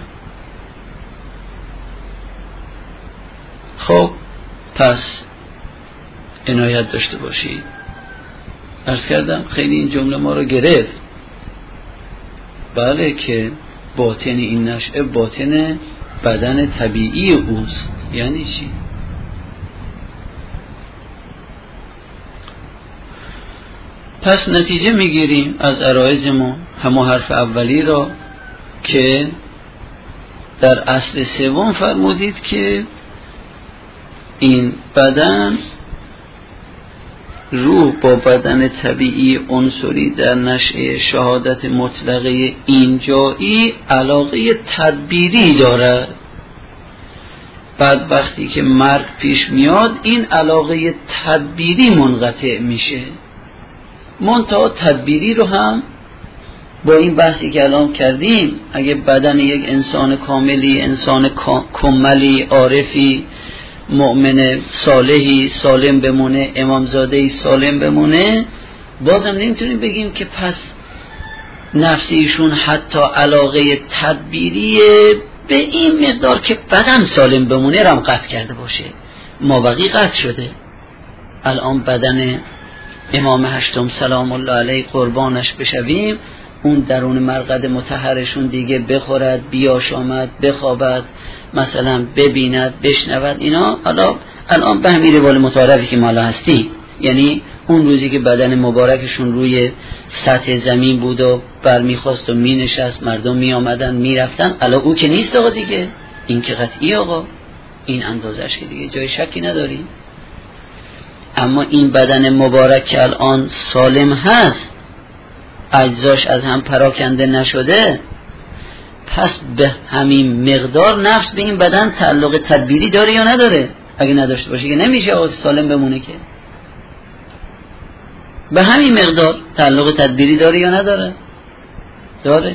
خب پس عنایت داشته باشید. عرض کردم خیلی این جمله ما رو گرفت. بله که باطن این نشأه باطن بدن طبیعی اوست. یعنی چی؟ پس نتیجه میگیریم از عرایضمون همون حرف اولی را که در اصل سوم فرمودید که این بدن، روح با بدن طبیعی عنصری در نشأه شهادت مطلقه اینجایی علاقه تدبیری دارد. بعد وقتی که مرگ پیش میاد این علاقه تدبیری منقطع میشه. منتها تدبیری رو هم با این بحثی که الان کردیم، اگه بدن یک انسان کاملی، انسان کملی، عارفی، مؤمن صالحی سالم بمونه، امامزادهی سالم بمونه، بازم نمیتونیم بگیم که پس نفسیشون حتی علاقه تدبیریه به این مقدار که بدن سالم بمونه رم قطع کرده باشه. مابقی قطع شده. الان بدن امام هشتم سلام الله علیه قربانش بشویم، اون درون مرقد مطهرشون دیگه بخورد، بیاشامد، بخوابد، مثلا ببیند، بشنود، اینا الان به همین روال متعارفی که مالا هستی، یعنی اون روزی که بدن مبارکشون روی سطح زمین بود و برمیخواست و مینشست، مردم میآمدن میرفتن، الان او که نیست آقا دیگه. این که قطعی آقا، این اندازش که دیگه جای شکی نداریم. اما این بدن مبارک که الان سالم هست، اجزاش از هم پراکنده نشده، پس به همین مقدار نفس به این بدن تعلق تدبیری داره یا نداره؟ اگه نداشته باشه که نمیشه آقا سالم بمونه که. به همین مقدار تعلق تدبیری داره یا نداره؟ داره.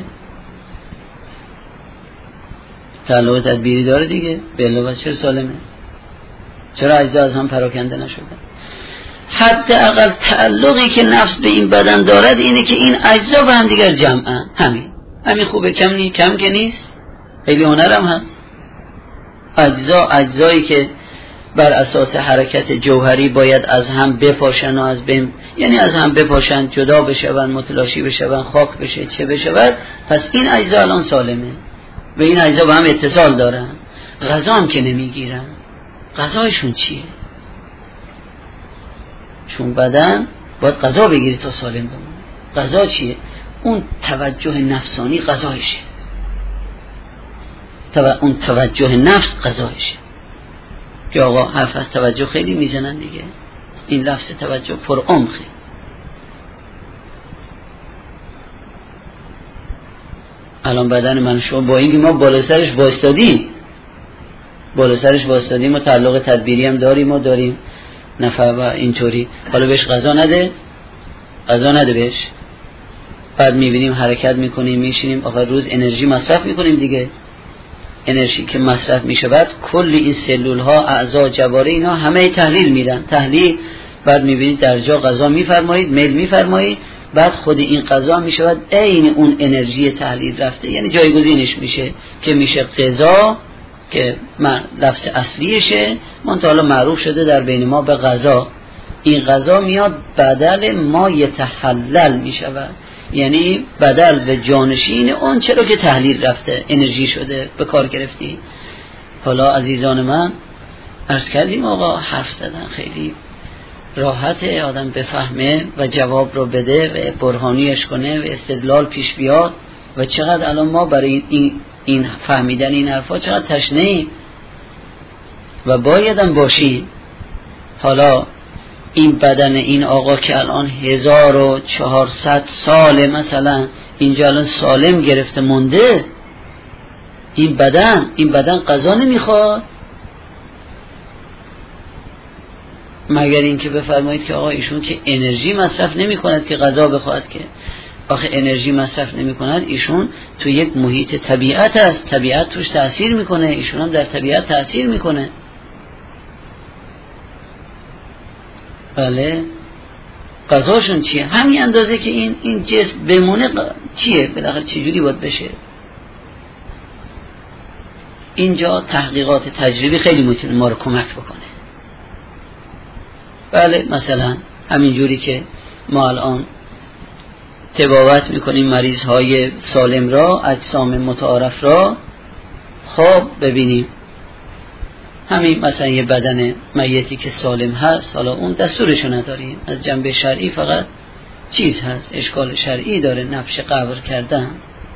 تعلق تدبیری داره دیگه. به علاوه چرا سالمه؟ چرا اجزا از هم پراکنده نشده؟ حداقل تعلقی که نفس به این بدن دارد اینه که این اجزا به هم دیگر جمعن. همین خوبه. کم که نیست. خیلی هنرم هست. اجزایی که بر اساس حرکت جوهری باید از هم بپاشن و یعنی از هم بپاشن، جدا بشون، متلاشی بشون، خاک بشه، چه بشود، پس این اجزا الان سالمه و این اجزا با هم اتصال دارن. غذا هم که نمیگیرن. غذایشون چیه؟ چون بدن باید غذا بگیری تا سالم بمونه. غذا چیه؟ اون توجه نفسانی غذایشه. اون توجه نفس غذایشه. که آقا حرف از توجه خیلی میزنن دیگه. این لفظ توجه پر عمقه. الان بدن من شما با اینکه ما بالا سرش وایستادیم و تعلق تدبیری هم داریم نفع و اینطوری، حالا بهش غذا نده بهش. بعد میبینیم حرکت میکنیم، میشینیم، آخر روز انرژی مصرف میکنیم دیگه. انرژی که مصرف میشه بعد کل این سلول ها، اعضا، جواره، اینا همه تحلیل میدن. بعد میبینید در جا غذا میفرمایید، میل میفرمایید، بعد خود این غذا میشود عین اون انرژی تحلیل رفته، یعنی جایگزینش میشه که میشه غذا که لفظ اصلیشه، منتها حالا معروف شده در بین ما به غذا. این غذا میاد بدل ما یتحلل میشود، یعنی بدل به جانشین اون چرا که تحلیل رفته، انرژی شده، به کار گرفتی. حالا عزیزان من عرض کردیم آقا حرف زدن خیلی راحته، آدم بفهمه و جواب رو بده و برهانیش کنه و استدلال پیش بیاد. و چقدر الان ما برای این فهمیدن این حرفا چقدر تشنه‌ایم و بایدم باشیم. حالا این بدن این آقا که الان 1400 ساله مثلا اینجا الان سالم گرفته مونده، این بدن غذا نمیخواد مگر اینکه بفرمایید که آقا ایشون که انرژی مصرف نمی کند که غذا بخواهد. که آخه انرژی مصرف نمی کند، ایشون تو یک محیط طبیعت است، طبیعت توش تأثیر میکنه، ایشون هم در طبیعت تأثیر میکنه. بله غذاشون چیه؟ همین اندازه که این جسم بمونه چیه؟ بالاخره چجوری باید بشه؟ اینجا تحقیقات تجربی خیلی میتونه ما رو کمک بکنه. بله مثلا همین جوری که ما الان تبابت میکنیم مریض های سالم را، اجسام متعارف را، خب ببینیم همین مثلا یه بدن میتی که سالم هست، حالا اون دستورشو نداریم، از جنبه شرعی فقط چیز هست، اشکال شرعی داره، نبش قبر کردن.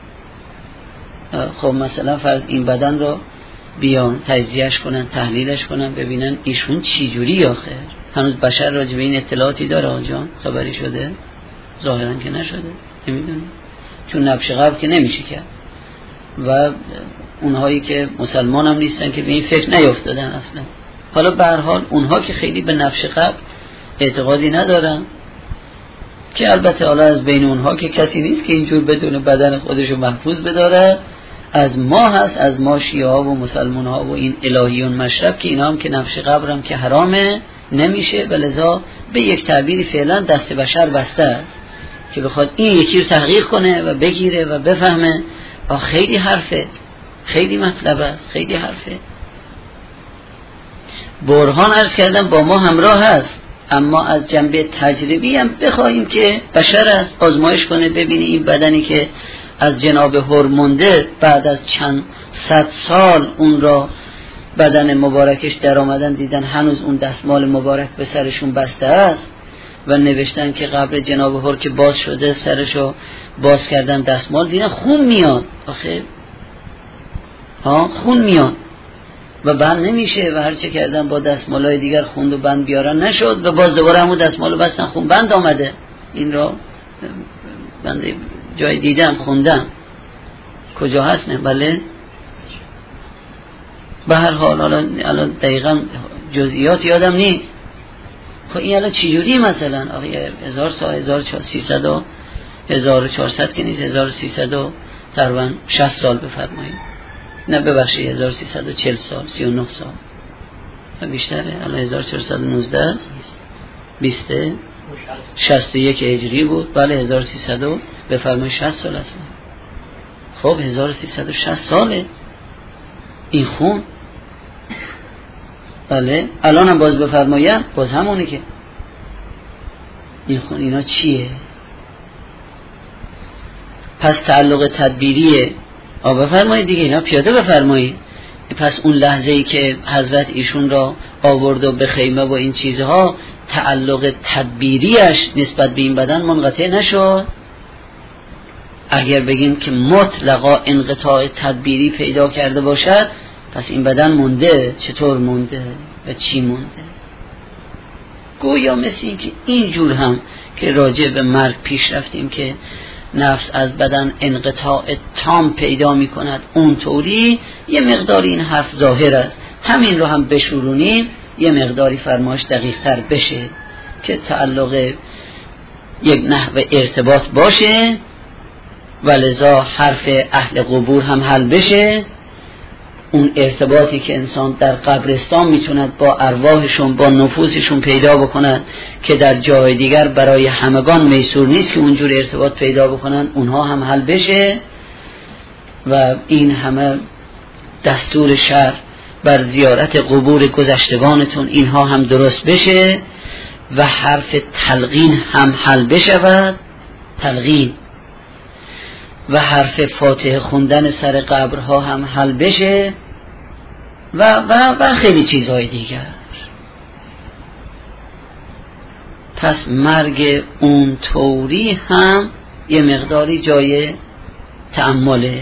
خب مثلا فرض این بدن رو بیان تجزیهش کنن، تحلیلش کنن، ببینن ایشون چی جوری آخر. هنوز بشر راجع به این اطلاعاتی داره آجان؟ خبری شده؟ ظاهرا که نشده، نمیدونم، چون نبش قبر که نمیشه کرد و اونهایی که مسلمان هم نیستن که به این فکر نیفتادن اصلا. حالا به هر حال اونها که خیلی به نبش قبر اعتقادی ندارن، که البته حالا از بین اونها که کسی نیست که اینجور بدون بدن خودشو محفوظ بداره، از ما هست، از ما شیعه ها و مسلمان ها و این الهیون مشرب که اینا هم که نبش قبر هم که حرامه نمیشه، ولذا به یک تعبیری فعلا دست بشر بسته است که بخواد این یکی رو تحقیق کنه و بگیره و بفهمه. خیلی حرفه، خیلی مطلب است، خیلی حرفه. برهان عرض کردم با ما همراه هست، اما از جنبه تجربی هم بخواهیم که بشر است، آزمایش کنه ببینی این بدنی که از جناب هر مونده بعد از چند صد سال اون را بدن مبارکش در آمدن، دیدن هنوز اون دستمال مبارک به سرشون بسته است و نوشتن که قبر جناب هر که باز شده، سرشو باز کردن، دستمال دیدن خون میاد. آخه خون میاد و بند نمیشه و هرچه کردن با دستمالای دیگر خوند و بند بیارن نشد و باز دوباره همون دستمالو بستن، خون بند آمده. این را بنده جای دیدم خوندم کجا هست؟ نه بله. به هر حال الان دقیقا جزئیات یادم نیست. خب این الان چجوری مثلا آقای 1000 سال 1300 و 1400 که نیست، 1300 و تقریبا 60 سال بفرمایید، نه ببخشید 1340 سال 39 سال بیشتره، الان 1419 20 61 هجری بود، بله 1300 بفرمایید 60 سال است. خب 1360 ساله این خون، بله الان هم باز بفرمایید باز همونه که این خون. اینا چیه؟ پس تعلق تدبیریه. بفرمایید دیگه، اینا پیاده بفرمایید. پس اون لحظه ای که حضرت ایشون را آورد و به خیمه و این چیزها، تعلق تدبیریش نسبت به این بدن منقطع نشد. اگر بگیم که مطلقا انقطاع تدبیری پیدا کرده باشد، پس این بدن مونده. چطور مونده و چی مونده؟ گویا مثل این که اینجور هم که راجع به مرگ پیش رفتیم که نفس از بدن انقطاع تام پیدا می کند، اونطوری یه مقداری این حرف ظاهر است. همین رو هم بشورونیم یه مقداری فرمایش دقیق تر بشه که تعلق یک نحو ارتباط باشه و لذا حرف اهل قبور هم حل بشه. اون ارتباطی که انسان در قبرستان میتوند با ارواحشون با نفوسشون پیدا بکند که در جای دیگر برای همگان میسور نیست که اونجور ارتباط پیدا بکنن، اونها هم حل بشه و این همه دستور شرع بر زیارت قبور گذشتگانتون اینها هم درست بشه و حرف تلقین هم حل بشود، تلقین و حرف فاتحه خوندن سر قبرها هم حل بشه و خیلی چیزهای دیگر. پس مرگ اون طوری هم یه مقداری جای تأمله.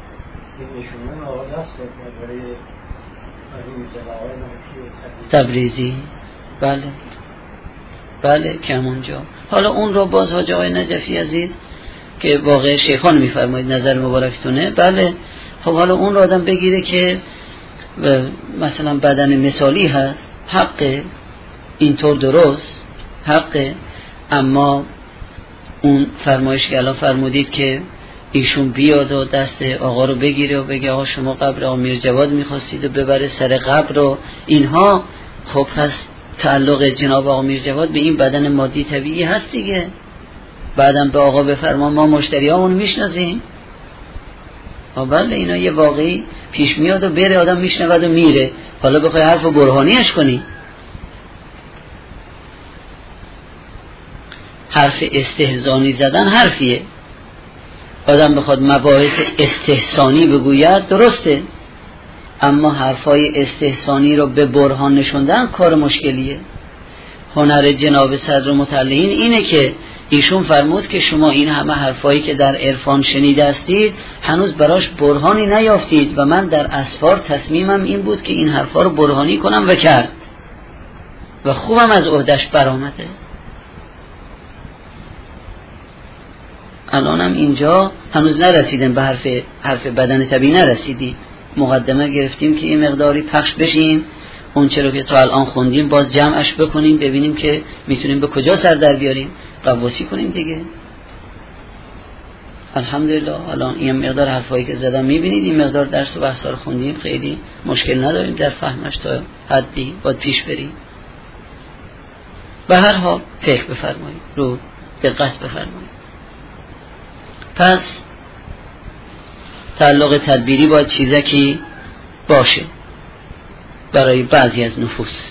تبریزی بله بله کمونجا. حالا اون رو باز حاج آقای نجفی عزیز که واقع شیخان میفرمایید نظر مبارکتونه، بله خب حالا اون رو آدم بگیره که مثلا بدن مثالی هست، حقه اینطور درست حقه، اما اون فرمایش که الان فرمودید که ایشون بیاد و دست آقا رو بگیره و بگه آقا شما قبر آقا میرجواد میخواستید و ببره سر قبر رو اینها، خب پس تعلق جناب آقا میرجواد به این بدن مادی طبیعی هست دیگه. بعدم به آقا بفرما ما مشتریامون میشناسیم. بله اینا یه واقعی پیش میاد و بره آدم میشنود و میره. حالا بخوای حرف برهانیش کنی، حرف استهزانی زدن حرفیه. آدم بخواد مباحث استحسانی بگوید درسته، اما حرفای استحسانی رو به برهان نشوندن کار مشکلیه. هنر جناب صدر متعلین اینه که ایشون فرمود که شما این همه حرفایی که در عرفان شنیده استید هنوز براش برهانی نیافتید و من در اسفار تصمیمم این بود که این حرفا رو برهانی کنم و کرد و خوبم از عهدش برآمده. الانم اینجا هنوز نرسیدیم به حرف بدن طبیعی نرسیدیم، مقدمه گرفتیم که این مقداری پخش بشیم، اون چرا که تا الان خوندیم باز جمعش بکنیم ببینیم که میتونیم به کجا سر در بیاریم، قواسی کنیم دیگه. الحمدلله الان این مقدار حرفایی که زدم میبینید، این مقدار درس و بحثا رو خوندیم، خیلی مشکل نداریم در فهمش، تا حدی باید پیش بریم. به هر حال فکر بفرمایید، رو دقت بفرمایید. پس تعلق تدبیری باید چیزکی باشه برای بعضی از نفوس.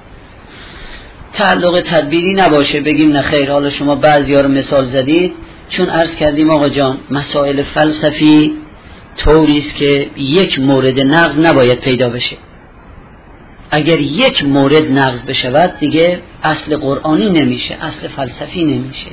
تعلق تدبیری نباشه بگیم نه خیر. حالا شما بعضی ها رو مثال زدید، چون عرض کردیم آقا جان مسائل فلسفی طوریست که یک مورد نقض نباید پیدا بشه. اگر یک مورد نقض بشود دیگه اصل قرآنی نمیشه، اصل فلسفی نمیشه.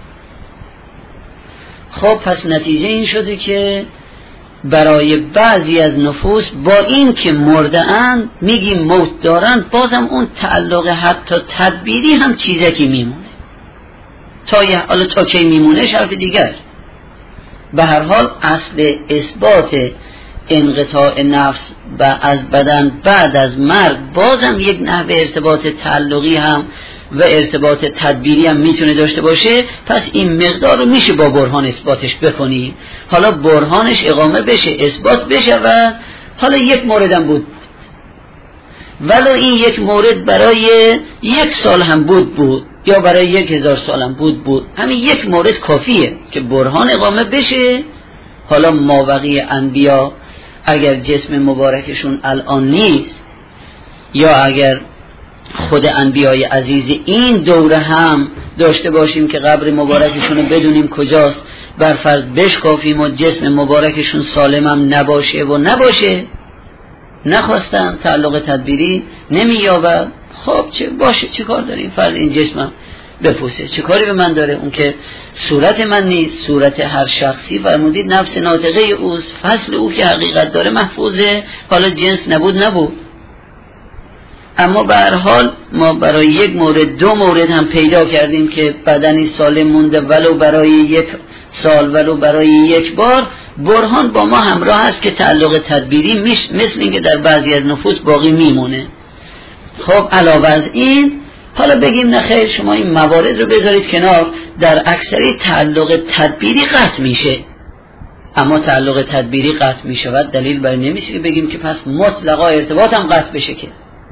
خب پس نتیجه این شده که برای بعضی از نفوس با این که مرده اند میگیم موت دارن، بازم اون تعلق حتی تدبیری هم چیزکی میمونه. حالا تا کی میمونه شرف دیگر. به هر حال اصل اثبات انقطاع نفس و از بدن بعد از مرگ بازم یک نحوه ارتباط تعلقی هم و ارتباط تدبیری هم میتونه داشته باشه. پس این مقدار رو میشه با برهان اثباتش بکنیم. حالا برهانش اقامه بشه، اثبات بشه و حالا یک موردم بود ولو این یک مورد برای 1 سال هم بود یا برای 1000 سال هم بود، همین یک مورد کافیه که برهان اقامه بشه. حالا مابقی انبیا اگر جسم مبارکشون الان نیست یا اگر خود انبیای عزیز این دوره هم داشته باشیم که قبر مبارکشون رو بدونیم کجاست، بر فرض بشکافیم و جسم مبارکشون سالم هم نباشه نخواستن تعلق تدبیری نمییابد، خب چه باشه، چه کار داریم؟ فرض این جسمم بپوسه، چه کاری به من داره؟ اون که صورت من نیست، صورت هر شخصی فرمودید نفس ناطقه اوست، فصل او که حقیقت داره محفوظه، حالا جنس نبود. اما به هر حال ما برای 1 مورد 2 مورد هم پیدا کردیم که بدنی سالم مونده، ولو برای 1 سال ولو برای 1 بار. برهان با ما همراه است که تعلق تدبیری مثل اینکه در بعضی از نفوس باقی میمونه. خب علاوه از این حالا بگیم نخیر شما این موارد رو بذارید کنار، در اکثری تعلق تدبیری قطع میشه. اما تعلق تدبیری قطع میشود دلیل بر نمیشه که بگیم که پس مطلقا ارتباط هم قطع بشه. که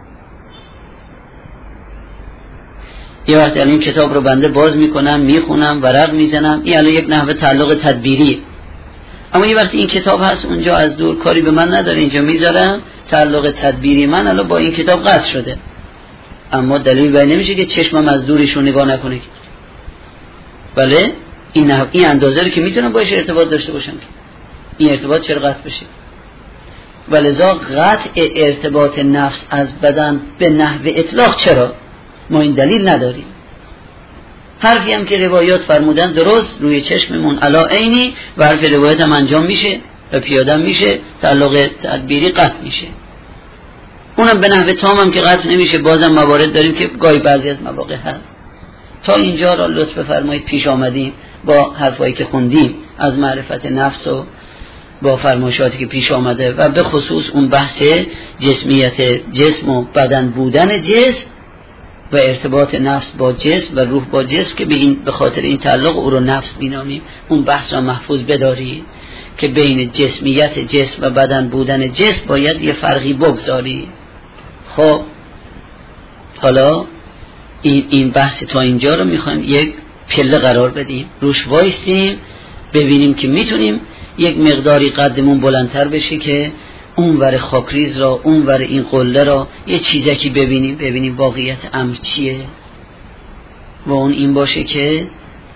یه وقت این کتاب رو بنده باز میکنم، میخونم، ورق میزنم، این الان یک نحوه تعلق تدبیری. اما یه وقت این کتاب هست اونجا از دور کاری به من نداره، اینجا میذارم تعلق تدبیری من الان با این کتاب قطع شده. اما دلیل بر نمیشه که چشمم از دورشون نگاه نکنه. بله این اندازه رو که میتونم باش ارتباط داشته باشم، که این ارتباط چرا قطع بشه؟ ولذا قطع ارتباط نفس از بدن به نحو اطلاق چرا؟ ما این دلیل نداریم. حرفی هم که روایات فرمودن درست، روی چشممون علا عینی و حرف روایت هم انجام میشه و پیاده میشه، تعلق تدبیری قطع میشه. اونم به نحو تام هم که قطع نمیشه، بازم موارد داریم که گاهی بعضی از مواقع هست. تا اینجا را لطف فرمایید پیش آمدیم با حرفایی که خوندیم از معرفت نفس و با فرمایشاتی که پیش آمده و به خصوص اون بحث جسمیت جسم و بدن بودن جسم و ارتباط نفس با جسم و روح با جسم، که به خاطر این تعلق او رو نفس بینامیم. اون بحث را محفوظ بداری که بین جسمیت جسم و بدن بودن جسم باید یه فرقی بگذاری. خب حالا این بحث تا اینجا رو میخوایم یک پله قرار بدیم، روش وایستیم، ببینیم که میتونیم یک مقداری قدمون بلندتر بشه که اونور خاکریز را، اونور این قله را یه چیزکی ببینیم واقعیت امر چیه. و اون این باشه که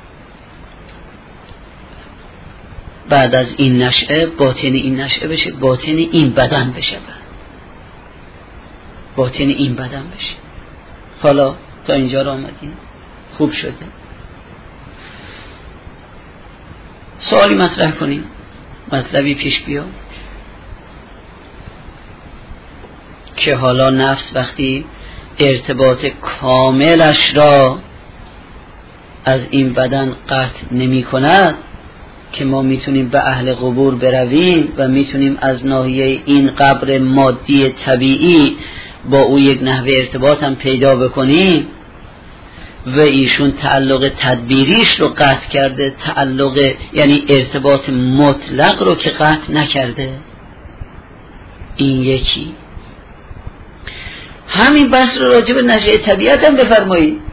بعد از این نشأه باطن این نشأه بشه، باطن این بدن بشه، باطن این بدن بشه. حالا تا اینجا را آمدیم، خوب شده. سوالی مطرح کنیم، مطلبی پیش بیا که حالا نفس وقتی ارتباط کاملش را از این بدن قطع نمی کند که ما میتونیم به اهل قبور برویم و میتونیم از ناحیه این قبر مادی طبیعی با او یک نحوه ارتباط هم پیدا بکنیم و ایشون تعلق تدبیریش رو قطع کرده، تعلق یعنی ارتباط مطلق رو که قطع نکرده. این یکی. همین بحث رو راجع به نشأه طبیعت هم بفرمایید.